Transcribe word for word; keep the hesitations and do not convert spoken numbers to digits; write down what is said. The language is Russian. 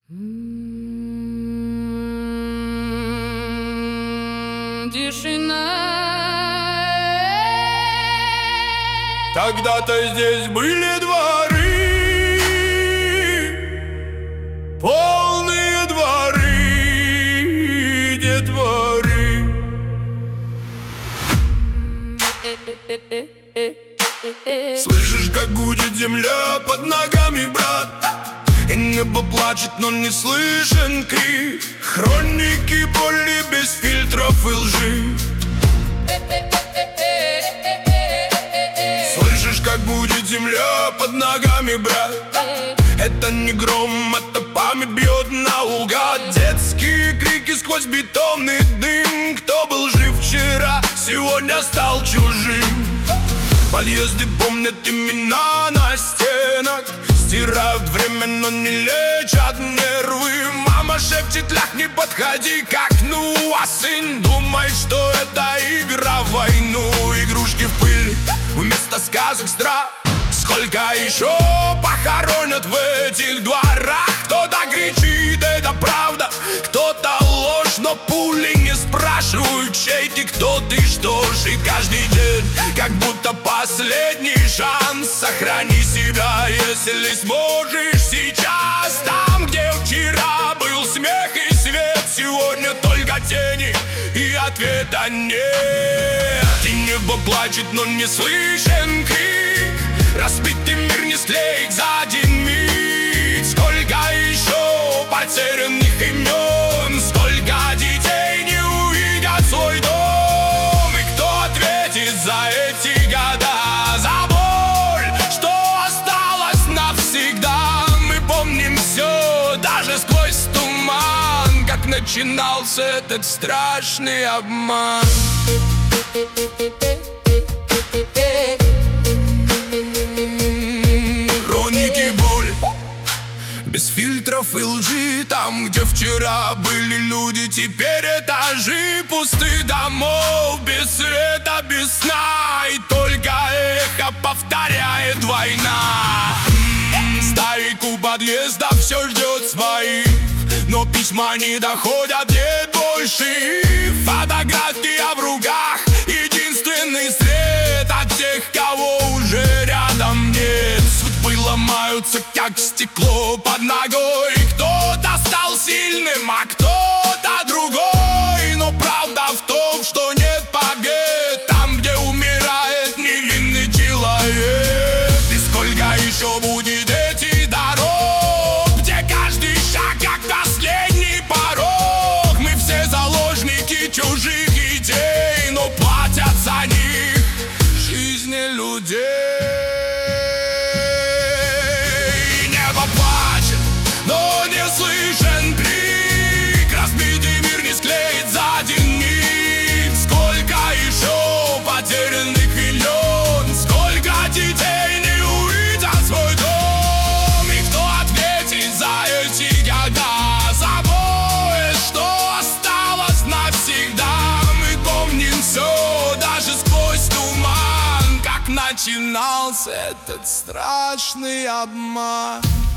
Тишина. Когда-то здесь были дворы, полные дворы, детворы. Слышишь, как гудит земля под ногами, брат? И небо плачет, но не слышен крик. Хроники боли без фильтров и лжи. Слышишь, как будет земля под ногами, брат? Это не гром, это память бьет наугад. Детские крики сквозь бетонный дым. Кто был жив вчера, сегодня стал чужим. Подъезды помнят имена на стенах, стирают время, но не лечат нервы. Мама шепчет: ляг, не подходи к окну. А сын думает, что это игра в войну. Игрушки в пыль вместо сказок страх. Сколько еще похоронят в этих дворах? Кто-то кричит, это правда, кто-то ложь, но пули не спрашивают, чей ты, кто ты, что ж. И каждый день как будто последний шанс. Сохрани себя, если сможешь сейчас. Там, где вчера был смех и свет, сегодня только тени и ответа нет. И небо плачет, но не слышен крик. Разбитый мир не склеить за один миг. Сколько еще потерянных имен, сколько детей не увидят свой дом. И кто ответит за эти года, за боль, что осталось навсегда? Мы помним все, даже сквозь туман, как начинался этот страшный обман. Хроники боли без фильтров и лжи. Там, где вчера были люди, теперь этажи пустых домов. Без света, без сна, и только эхо повторяет: война. Старик у подъезда все ждет своих, но письма не доходят, нет больше. Фотография в руках, единственный свет от тех, кого уже рядом нет. Судьбы ломаются, как стекло под ногой. Кто-то стал сильным, а кто-то другой. Но правда в том, что нет побед там, где умирает невинный человек. И сколько еще будет этих дорог, где каждый шаг как последний порог. Мы все заложники чужих идей, но платят за них жизни людей. Небо плачет, но не слышен крик. Разбитый мир не склеить за один миг. Сколько еще потерянных имен, сколько детей не увидят свой дом. И кто ответит за эти года, за боль, что осталось навсегда? Мы помним все, даже сквозь туман, как начинался этот страшный обман.